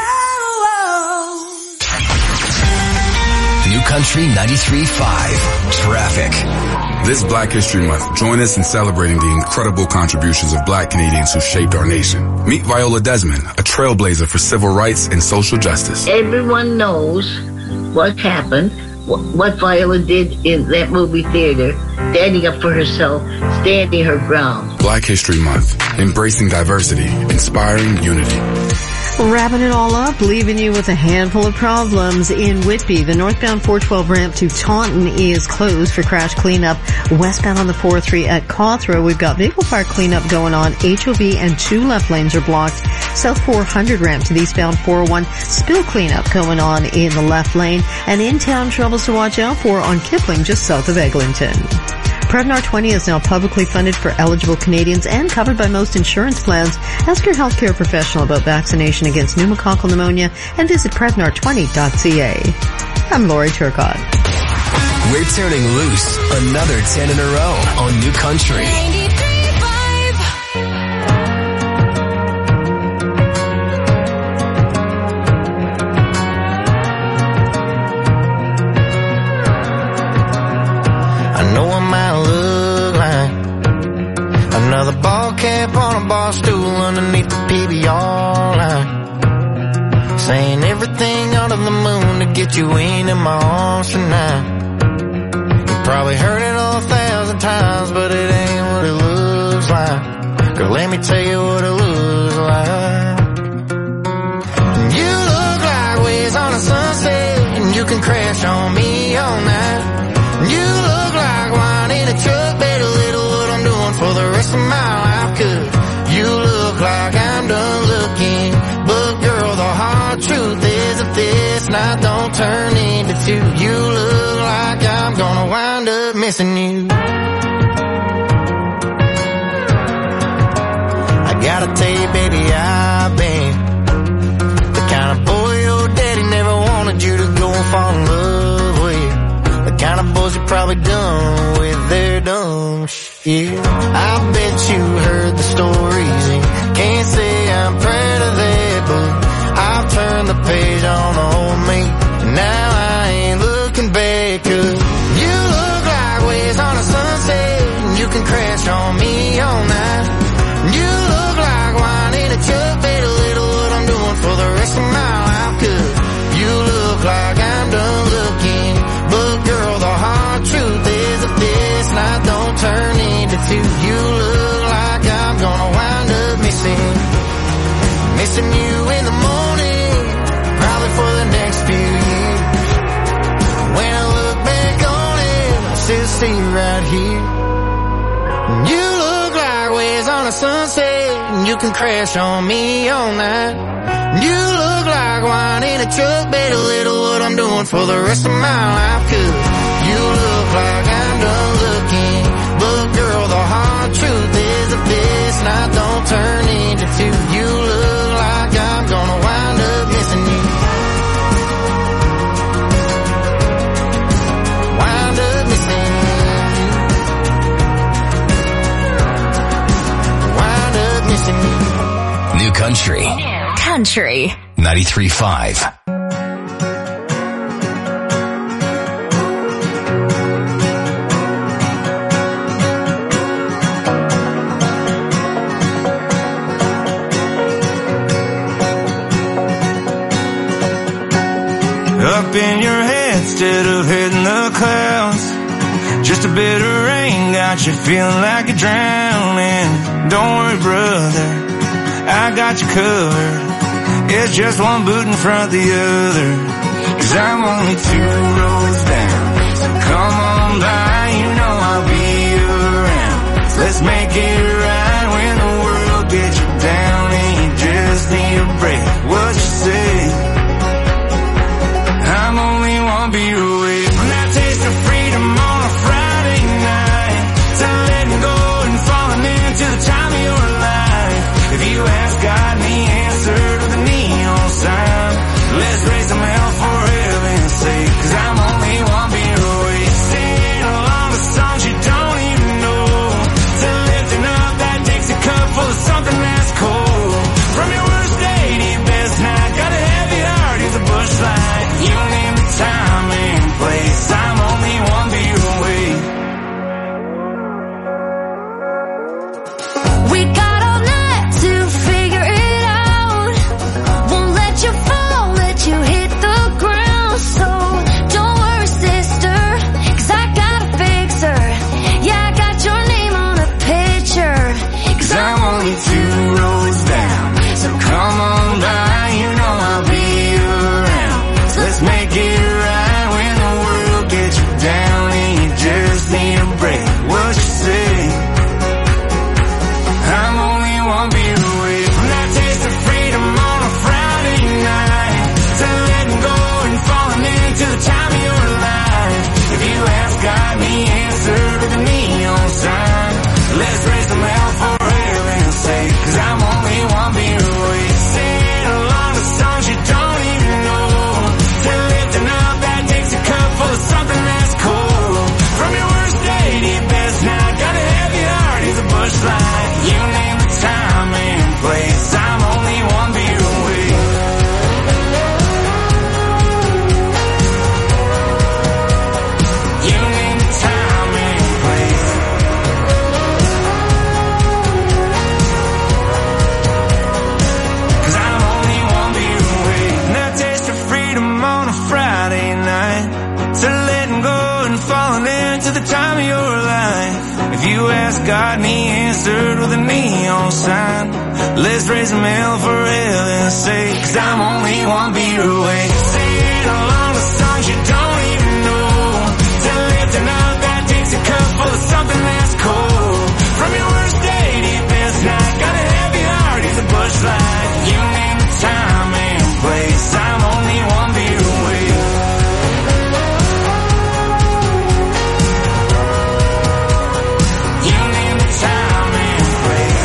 Speaker 3: New Country 93.5 Traffic.
Speaker 9: This Black History Month, join us in celebrating the incredible contributions of Black Canadians who shaped our nation. Meet Viola Desmond, a trailblazer for civil rights and social justice.
Speaker 10: Everyone knows what happened, what Viola did in that movie theater, standing up for herself, standing her ground.
Speaker 9: Black History Month, embracing diversity, inspiring unity.
Speaker 12: Wrapping it all up, leaving you with a handful of problems in Whitby. The northbound 412 ramp to Taunton is closed for crash cleanup. Westbound on the 403 at Cawthra, we've got vehicle park cleanup going on. HOV and 2 left lanes are blocked. South 400 ramp to the eastbound 401, spill cleanup going on in the left lane. And in-town troubles to watch out for on Kipling, just south of Eglinton. Prevnar 20 is now publicly funded for eligible Canadians and covered by most insurance plans. Ask your healthcare professional about vaccination against pneumococcal pneumonia and visit Prevnar20.ca. I'm Lori Turcotte.
Speaker 3: We're turning loose another 10 in a row on New Country.
Speaker 8: Another ball cap on a bar stool underneath the PBR line, saying everything under the moon to get you in my arms tonight. You probably heard it 1,000 times, but it ain't what it looks like. Girl, let me tell you what it looks like. You look like waves on a sunset, and you can crash on me all night. You look like wine in a truck, better little what I'm doing for the rest of my life, 'cause you look like I'm done looking. But girl, the hard truth is if this night don't turn into 2, you look like I'm gonna wind up missing you. I gotta tell you, baby, I've been the kind of boy your daddy never wanted you to go and fall in love with. The kind of boys you probably done with their dumb shit. I bet you heard the stories and can't say I'm proud of that, but I've turned the page on old me. Now I ain't looking back, 'cause you look like waves on a sunset, and you can crash on me all night. You look like wine in a truck, better little what I'm doing for the rest of my life, 'cause you look like I'm done looking. But girl, the hard truth is if this night don't turn into 2, you look like I'm gonna wind up missing you in the morning, probably for the next few years. When I look back on it, I still see you right here. You look like waves on a sunset, and you can crash on me all night. You look like wine in a truck, better little what I'm doing for the rest of my life, 'cause you look like I'm done looking. But girl, the hard truth is if this night don't turn into 2, you look like I'm gonna wind up missing you. Wind up missing you. Wind up missing you.
Speaker 3: New Country.
Speaker 11: Country
Speaker 3: 93.5.
Speaker 8: up in your head instead of hitting the clouds. Just a bit of rain got you feeling like you're drowning. Don't worry, brother, I got you covered. It's just one boot in front of the other. 'Cause I'm only 2 roads down, so come on by, you know I'll be around. Let's make it right when the world gets you down and you just need a break. What you say? I'm only 1 beer away from that taste of freedom on a Friday night, to letting go and falling into the time of your life. If you ask God and He answered with a neon sign, let's raise some hell for heaven's sake. 'Cause I'm only 1 beer away, singing along the songs you don't even know, to lifting up that Dixie cup full of something that's cold. From your worst day to your best night, got a heavy heart, here's a bush light. You name the time and place, I'm only 1 beer away.
Speaker 2: We got all night to figure it out. Won't let you fall, let you hit the ground. So don't worry, sister, 'cause I got a fixer. Yeah, I got your name on a picture. 'Cause
Speaker 8: I'm only 2 roads down, so come on by, you know I'll be around. So let's make it right when the world gets you down and you just need a break. What you say? I'm only 1 beer away from that taste of freedom on a Friday night, to letting go and falling into the time of your life. If you ask God and He answered with a neon sign, let's raise some hell for heaven's sake. 'Cause I'm only 1 beer away, singing along the songs you don't even know, to lifting up that Dixie cup full of something that's cold. From your worst day to your best night, got a heavy heart, here's a bush light. You name the time and place, I'm only 1 beer away. You name the time and place. 'Cause I'm only 1 beer away. And that taste of freedom on a Friday night, to letting go and falling into the time of your life. If you ask God and He answered with a neon sign, let's raise some hell for heaven's sake. 'Cause I'm only 1 beer away, singing along the songs you don't even know, to lifting up that Dixie cup full of something that's cold. From your worst day to your best night, got a heavy heart, here's a bush light. You name the time and place, I'm only 1 beer away. You name the time and place.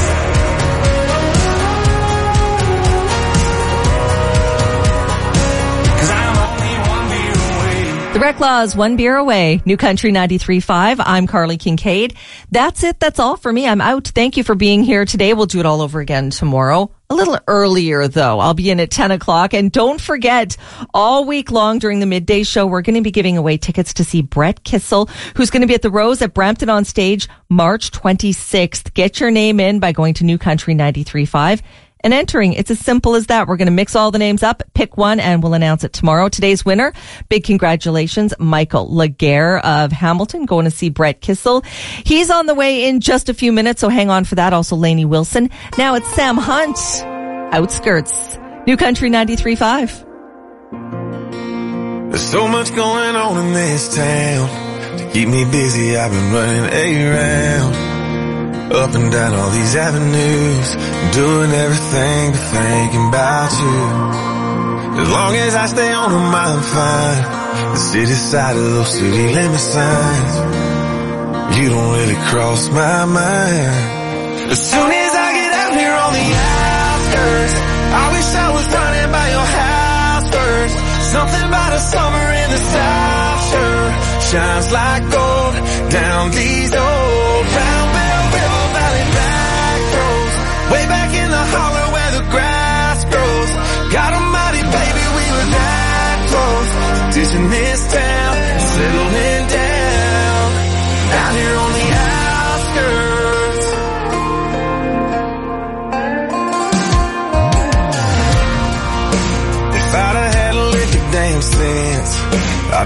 Speaker 8: 'Cause I'm only 1 beer away.
Speaker 1: The Reclaws, 1 beer away. New Country 93.5. I'm Carly Kincaid. That's it. That's all for me. I'm out. Thank you for being here today. We'll do it all over again tomorrow. A little earlier, though. I'll be in at 10 o'clock. And don't forget, all week long during the midday show, we're going to be giving away tickets to see Brett Kissel, who's going to be at the Rose at Brampton on Stage March 26th. Get your name in by going to New Country 93.5 and entering. It's as simple as that. We're going to mix all the names up, pick one, and we'll announce it tomorrow. Today's winner, big congratulations, Michael Laguerre of Hamilton, going to see Brett Kissel. He's on the way in just a few minutes, so hang on for that. Also, Lainey Wilson. Now it's Sam Hunt, Outskirts, New Country 93.5.
Speaker 5: There's so much going on in this town. To keep me busy, I've been running around, up and down all these avenues, doing everything but thinking about you. As long as I stay on them, I'm fine. The city side of those city limit signs, you don't really cross my mind. As soon as I get out here on the outskirts, I wish I was running by your house first. Something about a summer in the South sure shines like gold down these old Round Bell River Valley back roads, way back in the holler where the grass grows. God almighty, baby, we were that close to ditching this town and settling down out here on the outskirts. If I'd have had a lick of damn sense,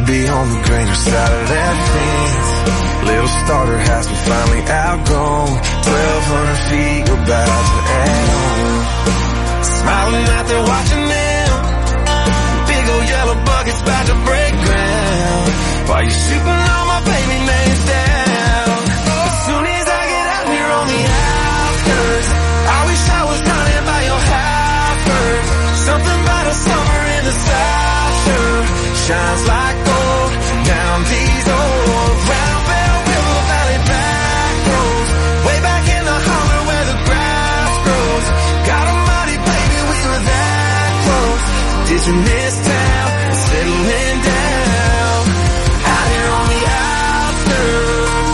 Speaker 5: be on the greener side of that fence. Little starter house we finally outgrown. 1,200 feet, we're about to add on. Smiling out there watching them. Big old yellow buckets about to break ground. While you're sweeping all my baby names down. As soon as I get out here on the outskirts, I wish I was running by your house first. Something about a summer in the South sure shines like gold down these old Round Bell River Valley back roads. Way back in the holler where the grass grows. God almighty, baby, we were that close. Ditching this town and settling down out here on the outskirts.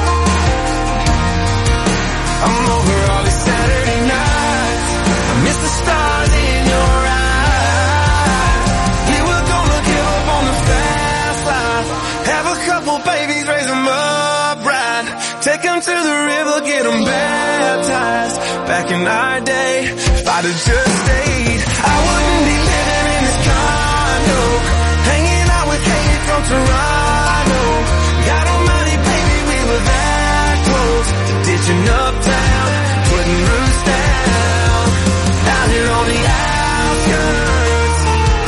Speaker 5: I'm over all these Saturday nights. I miss the stars in your eyes. We were gonna give up on the fast life. Have a couple babies, raise them up right. Take them to the river, get them baptized. Back in our day, if I'd have just stayed, I wouldn't be living in this condo, hanging out with Katie from Toronto. God almighty, baby, we were that close. Ditching uptown, putting roots down out here on the outskirts.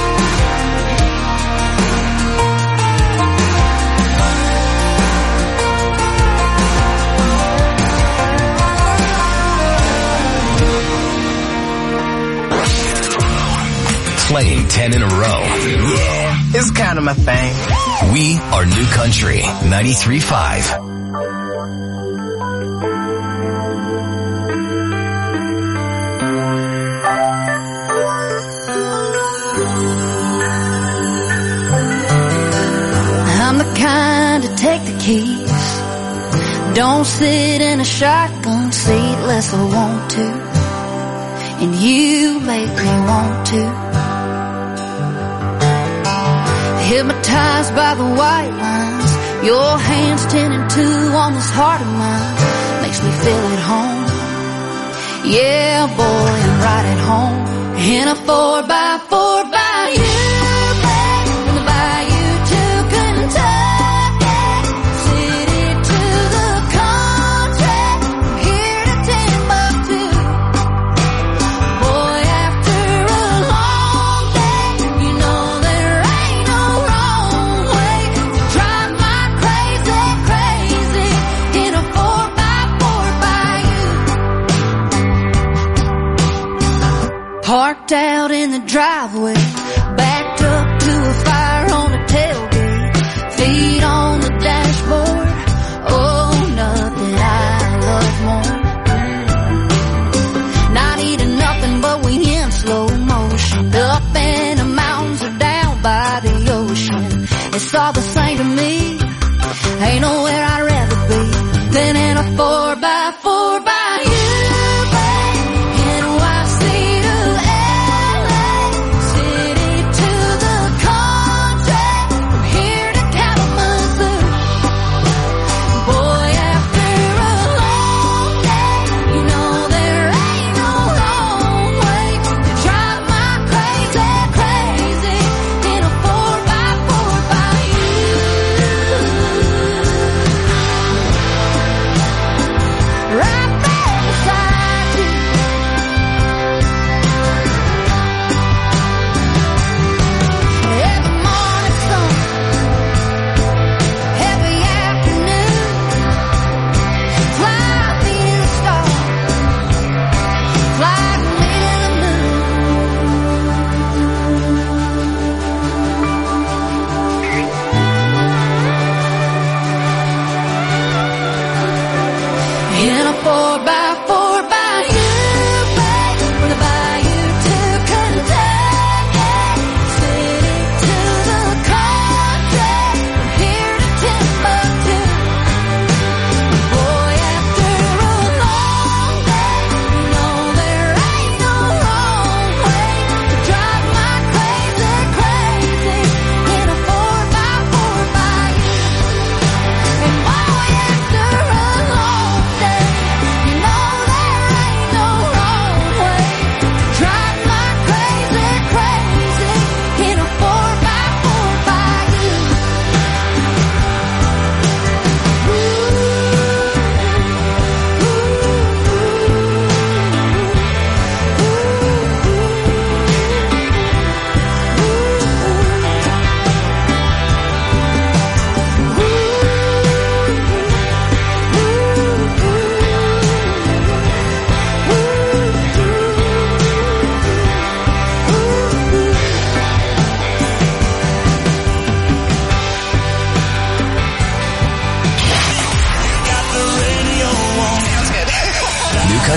Speaker 3: Playing 10 in a row.
Speaker 7: Yeah, it's kind of my thing.
Speaker 3: We are New Country 93.5.
Speaker 2: I'm the kind to take the keys. Don't sit in a shotgun seat unless I want to. And you make me want to. Hypnotized by the white lines, your hands 10 and 2 on this heart of mine. Makes me feel at home. Yeah, boy, I'm right at home. In a 4x4 by you. From the bayou to Kentucky, city to the country, from here to Timbuktu. Boy, after a long day, you know there ain't no wrong way to drive my crazy, crazy in a 4x4 by you. Parked out in the driveway, backed up to a fire on the tailgate, feet on the dashboard. Oh, nothing I love more. Not eating nothing, but we in slow motion. Up in the mountains or down by the ocean. It's all the same to me. Ain't nowhere I'd rather be than in a 4x4 by you. NYC to LA, city to the country, from here to Kalamazoo. Boy, after a long day, you know there ain't no wrong way to drive my crazy, crazy in a 4x4 by you. Right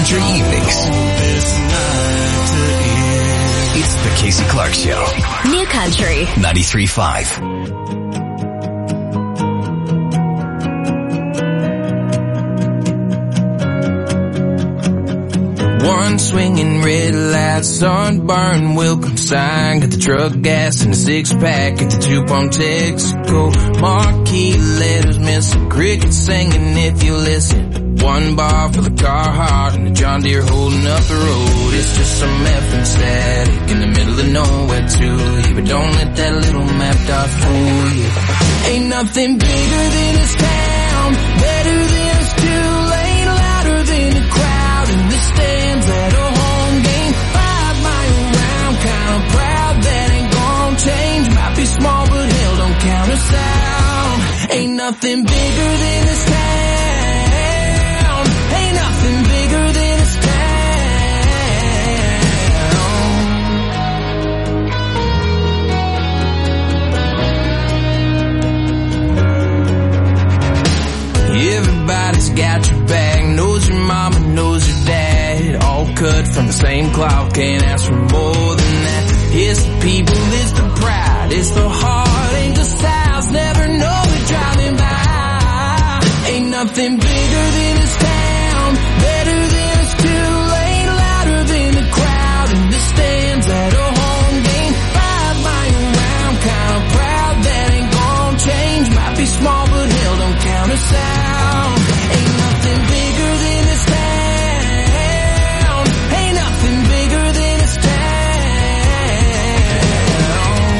Speaker 3: Country Evenings. It's the Casey Clark Show.
Speaker 11: New Country
Speaker 3: 93.5.
Speaker 8: One swinging red light, sunburn, welcome sign. Got the truck gas and the 6-pack at the 2-pump Texaco. Marquee letters, missing crickets singing if you listen. One bar for the Carhartt and the John Deere holding up the road. It's just some effing static in the middle of nowhere too. But don't let that little map dot fool you. Ain't nothing bigger than this town, better than this two-lane, louder than the crowd in the stands at a home game. 5 mile round, kinda proud that ain't gonna change. Might be small but hell don't count us out. Ain't nothing bigger than this town. Ain't nothing bigger than this town. Everybody's got your back, knows your mama, knows your dad. All cut from the same cloth, can't ask for more than that. It's the people, it's the pride, it's the heart, ain't the styles, never know it driving by. Ain't nothing bigger than this town, better than this two-lane, louder than the crowd in the stands at a home game. 5 mile round, kinda proud that ain't gonna change. Might be small but hell don't count us out. Ain't nothing bigger than this town. Ain't nothing bigger than this town.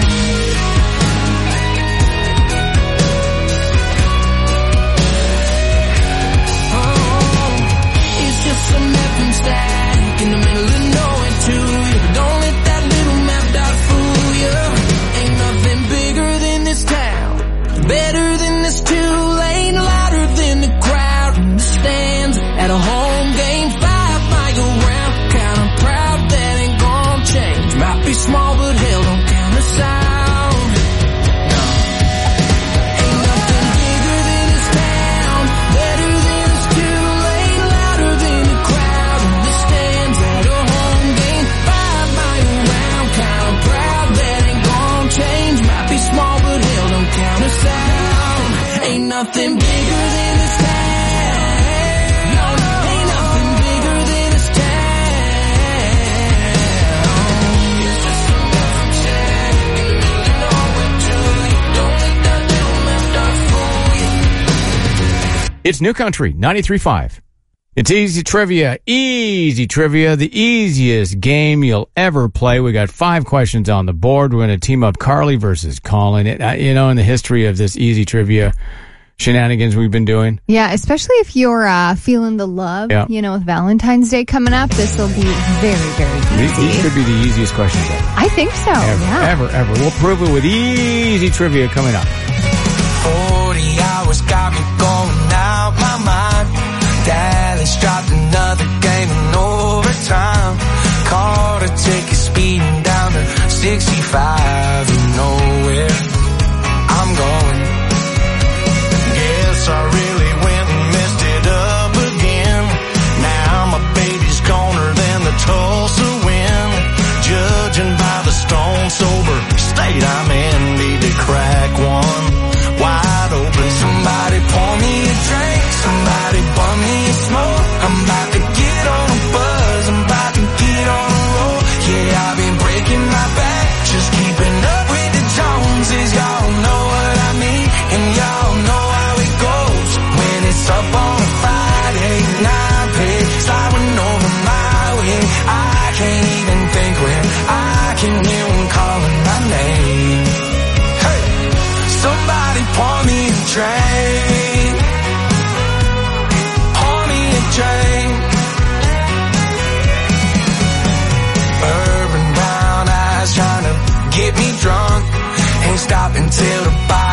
Speaker 8: Oh, it's just some effing static in the middle of nowhere too. But don't let that little map dot fool you. Ain't nothing bigger than this town, better than this two-lane, louder than the crowd in the stands at a home game. 5 mile round, kinda proud that ain't gonna change. Might be small but hell don't count us out. No. Ain't nothing bigger than this town, better than this two-lane, louder than the crowd in the stands at a home game. 5 mile round, kinda proud that ain't gonna change. Might be small but hell don't count us out. Ain't nothing bigger than this town. No, ain't nothing bigger than this town.
Speaker 13: It's New Country 93.5. It's Easy Trivia. Easy Trivia, the easiest game you'll ever play. We got 5 questions on the board. We're going to team up Carly versus Colin. You know, in the history of this Easy Trivia shenanigans we've been doing.
Speaker 14: Yeah, especially if you're feeling the love, you know, with Valentine's Day coming up, this will be very, very easy.
Speaker 13: These could be the easiest questions ever.
Speaker 14: I think so,
Speaker 13: Ever. We'll prove it with Easy Trivia coming up.
Speaker 8: 40 hours got me going out my mind. Dallas dropped another game in overtime. Caught a ticket speeding down to 65 and nowhere I'm going. Guess I really went and messed it up again. Now my baby's corner than the Tulsa win. Judging by the stone sober state I'm in, need to crack one wide open. Somebody pour me a drink, somebody bum me a smoke. I'm about to get on a buzz, I'm about to get on a roll. Yeah, I've been breaking my back, just keeping up with the Joneses. Y'all know what I mean, and y'all know how it goes. When it's up on a Friday night, pay sliding over my way. I can't even think when I can hear one calling my name. Hey, somebody pour me a drink. Pour me a drink. Urban brown eyes trying to get me drunk. Ain't stopping till the bottom.